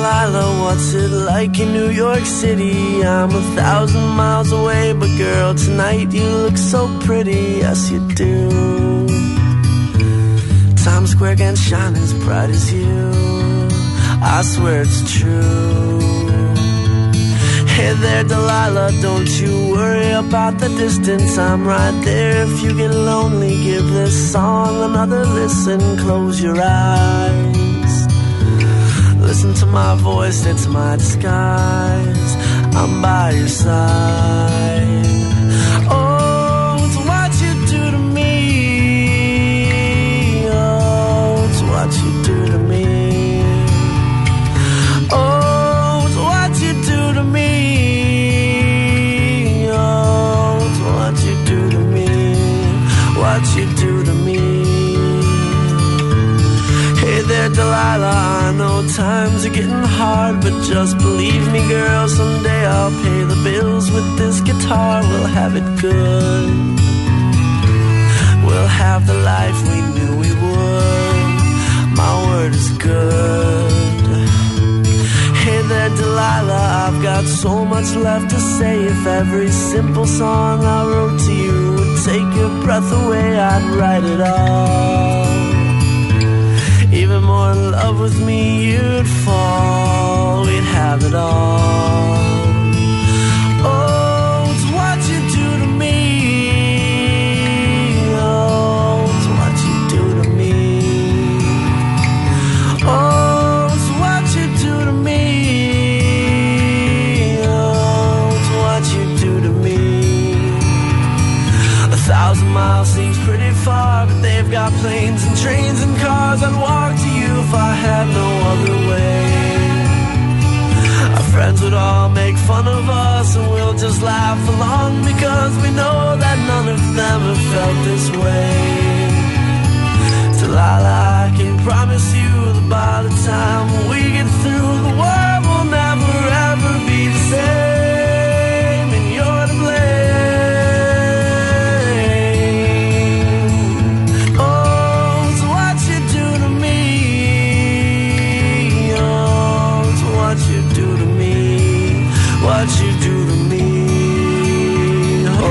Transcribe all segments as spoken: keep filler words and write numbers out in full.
Delilah, what's it like in New York City? I'm a thousand miles away, but girl, tonight you look so pretty, yes you do. Times Square can't shine as bright as you, I swear it's true. Hey there, Delilah, don't you worry about the distance. I'm right there if you get lonely. Give this song another listen. Close your eyes, listen to my voice, it's my disguise. I'm by your side. Oh, it's what you do to me. Oh, it's what you do to me. Oh, it's what you do to me. What you do to me. Hey there, Delilah, I know times are getting hard, but just believe me, girl, someday I'll pay the bills with this guitar. We'll have it good, we'll have the life we knew we would. My word is good. Hey there, Delilah, I've got so much left to say. If every simple song I wrote to you would take your breath away, I'd write it all. Even more in love with me you'd fall. We'd have it all. Oh, it's what you do to me. Oh, it's what you do to me. Oh, it's what you do to me. A thousand miles seems pretty far, but they've got planes and trains and cars. I'd walk to you if I had no other way. Our friends would all make fun of us, and we'll just laugh along, because we know that none of them have felt this way. Delilah, I can promise you that by the time we get through, the world will never ever be the same, and you're to blame. What you do to me, oh.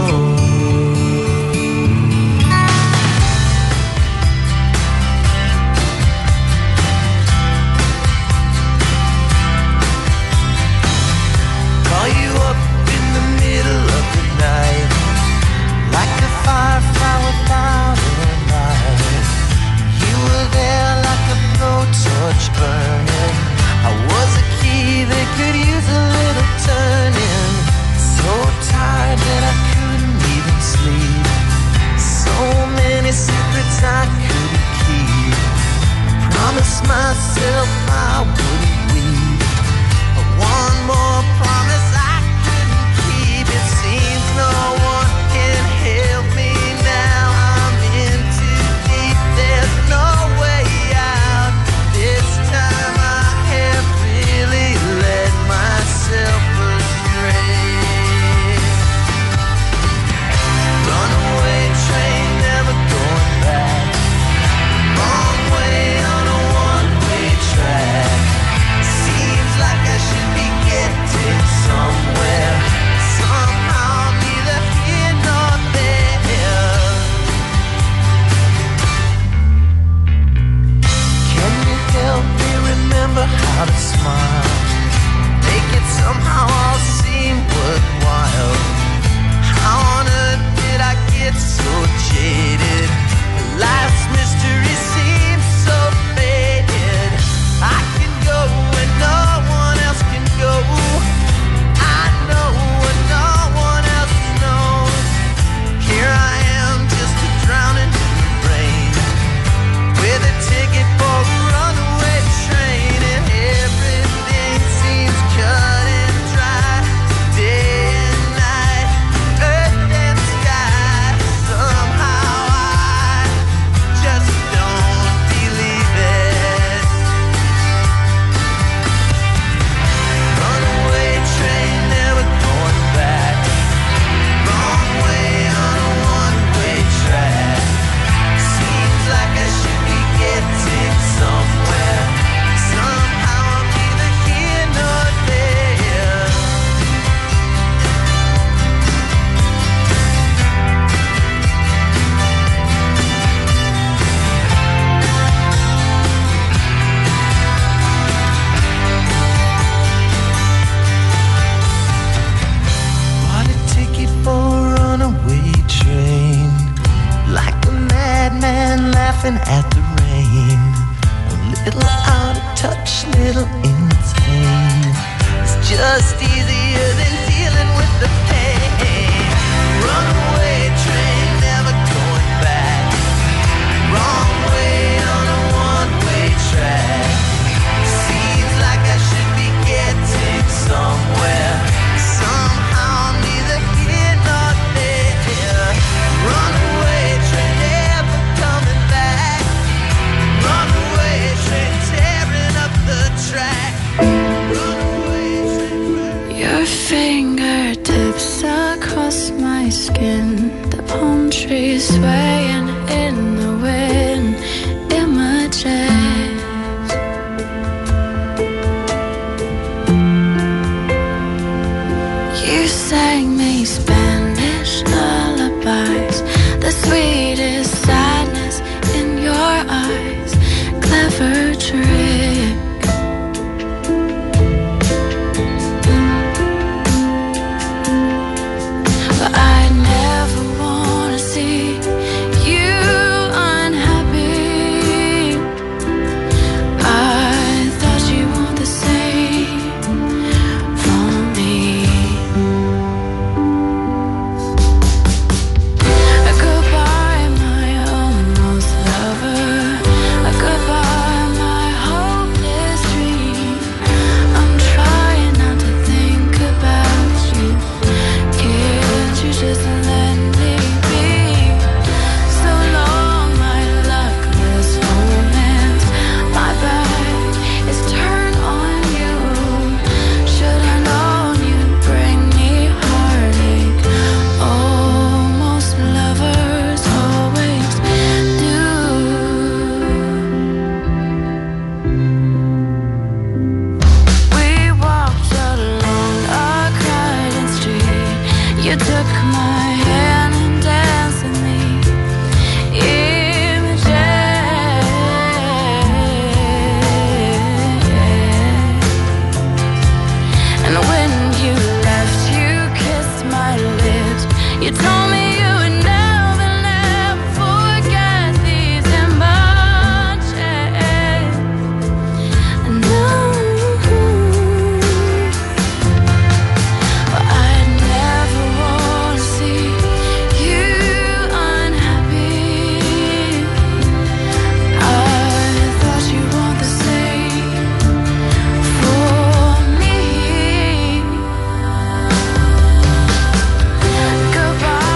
Call you up in the middle of the night, like a firefly without a light. You were there like a blowtorch burning. I was a key that could use a little turning. So tired that I couldn't even sleep. So many secrets I couldn't keep. I promised myself I wouldn't weep, but one more promise I couldn't keep. It seems no one can help me now. I'm in too deep, there's no way out. This time I have really let myself astray. Runaway train, never going back. Wrong way on a one-way track. Seems like I should be getting somewhere. laughing at the rain, a little out of touch, little insane. It's just easier than dealing with the pain. Runaway train, never going back. Wrong way on a one-way track. Seems like I should be getting somewhere. Somehow neither here nor there. Runaway train, never coming back. Runaway train, tearing up the track. Runaway train. Your fingertips across my skin, the palm trees swaying in the wind. Images, you sang me Spanish lullabies, the sweetest sadness in your eyes. Clever trick. But I never wanna see you unhappy. I thought you want the same for me. Goodbye, my almost lover. Goodbye, my hopeless dream. I'm trying not to think about you. Can't you just let me be? So long, my luckless romance. My back is turned on you. Should I known you'd bring me heartache? Almost lovers always do. We walked along a crowded street. You took my hand and danced with me. Images. And when you left, you kissed my lips. You told me you would never, never forget these images. And now, but I never wanna see you unhappy. I thought you want the same for me. Goodbye.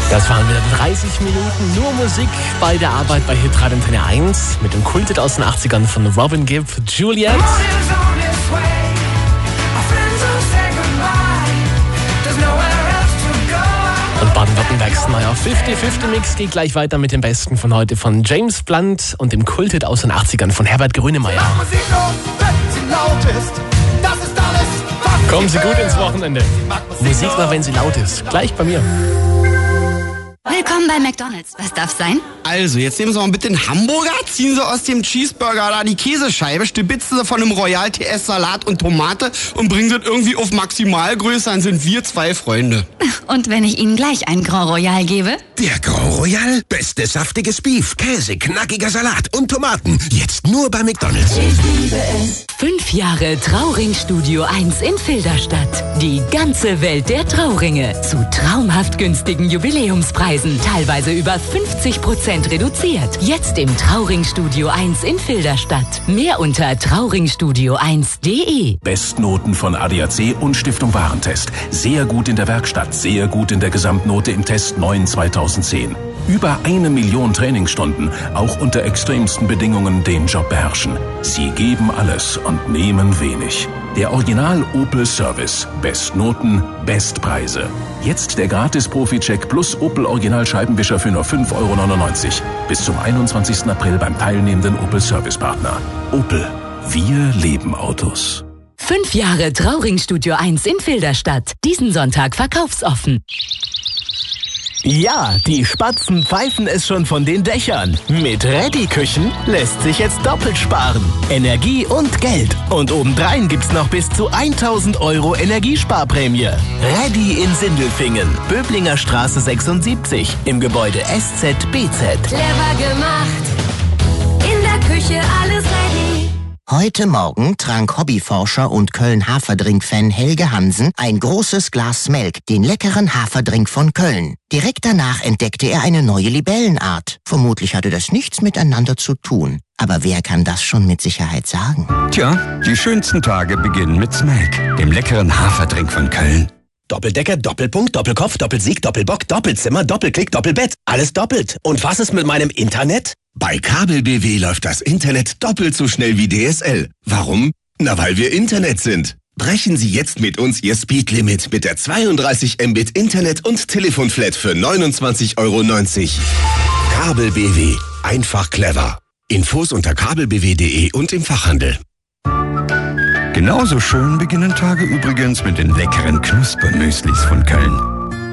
Das waren wieder dreißig Minuten nur Musik bei der Arbeit bei Hitradio Antenne eins mit dem Kulthit aus den achtzigern von Robin Gibb, Juliet. Und Baden-Württembergs neuer fünfzig fünfzig Mix geht gleich weiter mit dem Besten von heute von James Blunt und dem Kulthit aus den achtzigern von Herbert Grönemeyer. Kommen Sie gut ins Wochenende. Musik nur, wenn sie laut ist. Gleich bei mir. Willkommen bei McDonald's. Was darf sein? Also, jetzt nehmen Sie mal bitte einen Hamburger, ziehen Sie aus dem Cheeseburger da die Käsescheibe, stibitzen Sie von einem Royal T S Salat und Tomate und bringen Sie das irgendwie auf Maximalgröße, dann sind wir zwei Freunde. Und wenn ich Ihnen gleich einen Grand Royal gebe? Der Grand Royal? Bestes saftiges Beef, Käse, knackiger Salat und Tomaten. Jetzt nur bei McDonald's. Ich liebe es. Fünf Jahre Trauring Studio eins in Filderstadt. Die ganze Welt der Trauringe. Zu traumhaft günstigen Jubiläumspreisen. Teilweise über fünfzig Prozent reduziert. Jetzt im Trauring Studio eins in Filderstadt. Mehr unter trauringstudio eins punkt de. Bestnoten von A D A C und Stiftung Warentest. Sehr gut in der Werkstatt, sehr gut in der Gesamtnote im Test neun zweitausendzehn. Über eine Million Trainingsstunden, auch unter extremsten Bedingungen den Job beherrschen. Sie geben alles und nehmen wenig. Der Original Opel Service. Bestnoten, Bestpreise. Jetzt der gratis Profi-Check plus Opel Original Scheibenwischer für nur fünf Euro neunundneunzig. Bis zum einundzwanzigsten April beim teilnehmenden Opel Service-Partner. Opel. Wir leben Autos. Fünf Jahre Trauring Studio eins in Filderstadt. Diesen Sonntag verkaufsoffen. Ja, die Spatzen pfeifen es schon von den Dächern. Mit Reddy-Küchen lässt sich jetzt doppelt sparen. Energie und Geld. Und obendrein gibt's noch bis zu tausend Euro Energiesparprämie. Reddy in Sindelfingen. Böblinger Straße sechsundsiebzig. Im Gebäude S Z B Z. Clever gemacht. In der Küche alles ready. Heute Morgen trank Hobbyforscher und Köln-Haferdrink-Fan Helge Hansen ein großes Glas Melk, den leckeren Haferdrink von Köln. Direkt danach entdeckte er eine neue Libellenart. Vermutlich hatte das nichts miteinander zu tun. Aber wer kann das schon mit Sicherheit sagen? Tja, die schönsten Tage beginnen mit Smelk, dem leckeren Haferdrink von Köln. Doppeldecker, Doppelpunkt, Doppelkopf, Doppelsieg, Doppelbock, Doppelzimmer, Doppelklick, Doppelbett. Alles doppelt. Und was ist mit meinem Internet? Bei Kabel B W läuft das Internet doppelt so schnell wie D S L. Warum? Na, weil wir Internet sind. Brechen Sie jetzt mit uns Ihr Speedlimit mit der zweiunddreißig Mbit Internet- und Telefonflat für neunundzwanzig Euro neunzig. Kabel B W. Einfach clever. Infos unter kabel b w punkt de und im Fachhandel. Genauso schön beginnen Tage übrigens mit den leckeren Knuspermüslis von Köln.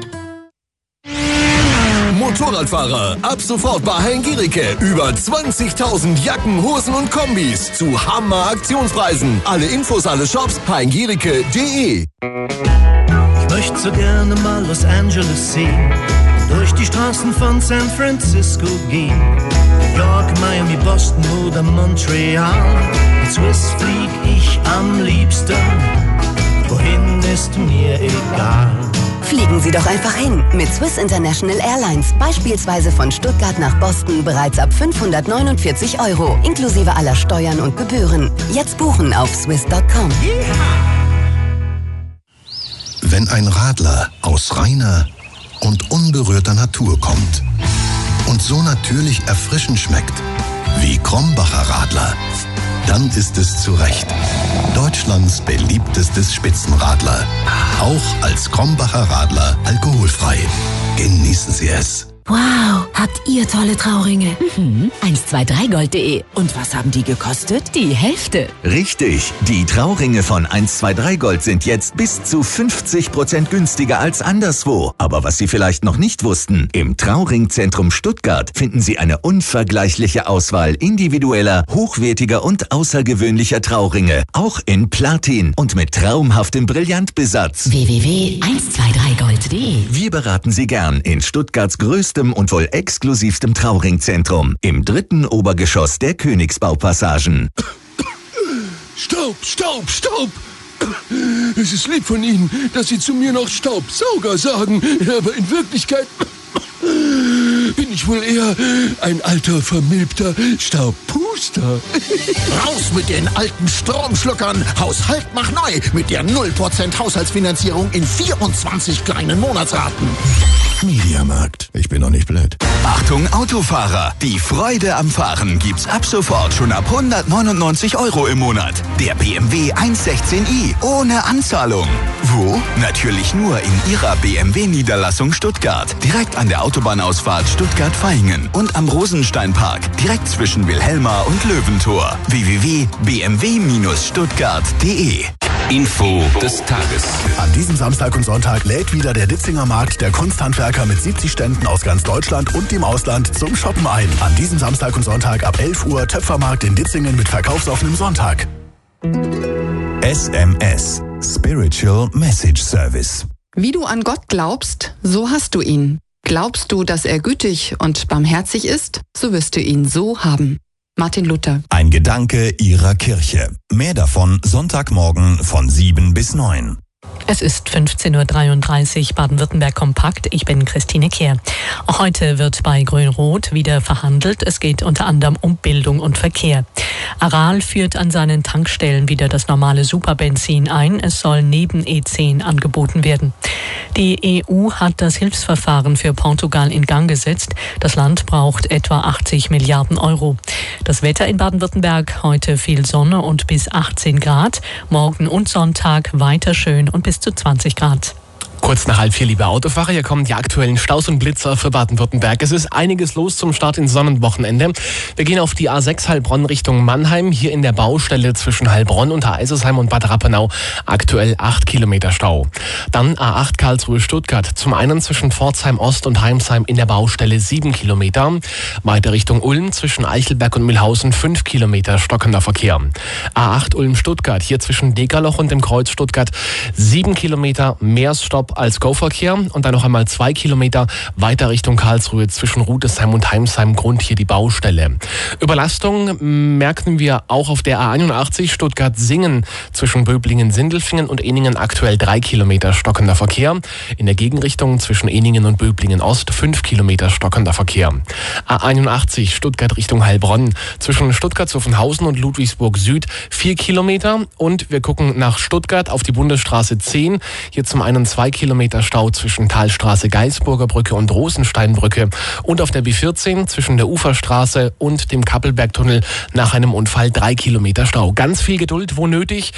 Motorradfahrer, ab sofort bei Hein-Giericke. Über zwanzigtausend Jacken, Hosen und Kombis zu Hammer-Aktionspreisen. Alle Infos, alle Shops, hein giericke punkt de. Ich möchte so gerne mal Los Angeles sehen, durch die Straßen von San Francisco gehen. New York, Miami, Boston oder Montreal. Mit Swiss flieg ich am liebsten, wohin ist mir egal. Fliegen Sie doch einfach hin mit Swiss International Airlines. Beispielsweise von Stuttgart nach Boston bereits ab fünfhundertneunundvierzig Euro, inklusive aller Steuern und Gebühren. Jetzt buchen auf swiss punkt com. Wenn ein Radler aus reiner und unberührter Natur kommt und so natürlich erfrischend schmeckt wie Krombacher Radler, dann ist es zu Recht Deutschlands beliebtestes Spitzenradler. Auch als Krombacher Radler alkoholfrei. Genießen Sie es. Wow, habt ihr tolle Trauringe. Mhm. eins zwei drei gold punkt de. Und was haben die gekostet? Die Hälfte. Richtig, die Trauringe von eins zwei drei Gold sind jetzt bis zu fünfzig Prozent günstiger als anderswo. Aber was Sie vielleicht noch nicht wussten, im Trauringzentrum Stuttgart finden Sie eine unvergleichliche Auswahl individueller, hochwertiger und außergewöhnlicher Trauringe. Auch in Platin und mit traumhaftem Brillantbesatz. w w w punkt eins zwei drei gold punkt de. Wir beraten Sie gern in Stuttgarts größtem und wohl exklusivstem Trauringzentrum im dritten Obergeschoss der Königsbaupassagen. Staub, Staub, Staub! Es ist lieb von Ihnen, dass Sie zu mir noch Staubsauger sagen, aber in Wirklichkeit bin ich wohl eher ein alter, vermilbter Staubpuster. Raus mit den alten Stromschluckern. Haushalt mach neu mit der null Prozent Haushaltsfinanzierung in vierundzwanzig kleinen Monatsraten. Mediamarkt. Ich bin doch nicht blöd. Achtung Autofahrer, die Freude am Fahren gibt's ab sofort schon ab hundertneunundneunzig Euro im Monat. Der B M W eins sechzehn i ohne Anzahlung. Wo? Natürlich nur in Ihrer B M W-Niederlassung Stuttgart. Direkt an der Autobahnausfahrt Stuttgart-Vaihingen und am Rosensteinpark. Direkt zwischen Wilhelma und Löwentor. w w w punkt b m w Bindestrich stuttgart punkt d e Info des Tages. An diesem Samstag und Sonntag lädt wieder der Ditzinger Markt der Kunsthandwerker mit siebzig Ständen aus ganz Deutschland und dem Ausland zum Shoppen ein. An diesem Samstag und Sonntag ab elf Uhr Töpfermarkt in Ditzingen mit verkaufsoffenem Sonntag. S M S Spiritual Message Service. Wie du an Gott glaubst, so hast du ihn. Glaubst du, dass er gütig und barmherzig ist, so wirst du ihn so haben. Martin Luther. Ein Gedanke Ihrer Kirche. Mehr davon Sonntagmorgen von sieben bis neun. Es ist fünfzehn Uhr dreiunddreißig, Baden-Württemberg kompakt. Ich bin Christine Kehr. Auch heute wird bei Grün-Rot wieder verhandelt. Es geht unter anderem um Bildung und Verkehr. Aral führt an seinen Tankstellen wieder das normale Superbenzin ein. Es soll neben E zehn angeboten werden. Die E U hat das Hilfsverfahren für Portugal in Gang gesetzt. Das Land braucht etwa achtzig Milliarden Euro. Das Wetter in Baden-Württemberg: heute viel Sonne und bis achtzehn Grad. Morgen und Sonntag weiter schön und bis zu zwanzig Grad. Kurz nach halb vier, liebe Autofahrer, hier kommen die aktuellen Staus und Blitzer für Baden-Württemberg. Es ist einiges los zum Start ins Sonnenwochenende. Wir gehen auf die A sechs Heilbronn Richtung Mannheim. Hier in der Baustelle zwischen Heilbronn und Eisersheim und Bad Rappenau aktuell acht Kilometer Stau. Dann A acht Karlsruhe-Stuttgart. Zum einen zwischen Pforzheim Ost und Heimsheim in der Baustelle sieben Kilometer. Weiter Richtung Ulm zwischen Eichelberg und Mühlhausen fünf Kilometer stockender Verkehr. A acht Ulm-Stuttgart. Hier zwischen Degerloch und dem Kreuz Stuttgart sieben Kilometer mehr Stopp als Go-Verkehr und dann noch einmal zwei Kilometer weiter Richtung Karlsruhe zwischen Rudesheim und Heimsheim. Grund hier die Baustelle. Überlastung merken wir auch auf der A einundachtzig Stuttgart-Singen zwischen Böblingen-Sindelfingen und Ehningen aktuell drei Kilometer stockender Verkehr. In der Gegenrichtung zwischen Ehningen und Böblingen-Ost fünf Kilometer stockender Verkehr. A einundachtzig Stuttgart Richtung Heilbronn zwischen Stuttgart-Zuffenhausen und Ludwigsburg-Süd vier Kilometer und wir gucken nach Stuttgart auf die Bundesstraße zehn. Hier zum einen zwei Kilometer Stau zwischen Talstraße, Geisburger Brücke und Rosensteinbrücke und auf der B vierzehn zwischen der Uferstraße und dem Kappelbergtunnel nach einem Unfall drei Kilometer Stau. Ganz viel Geduld, wo nötig.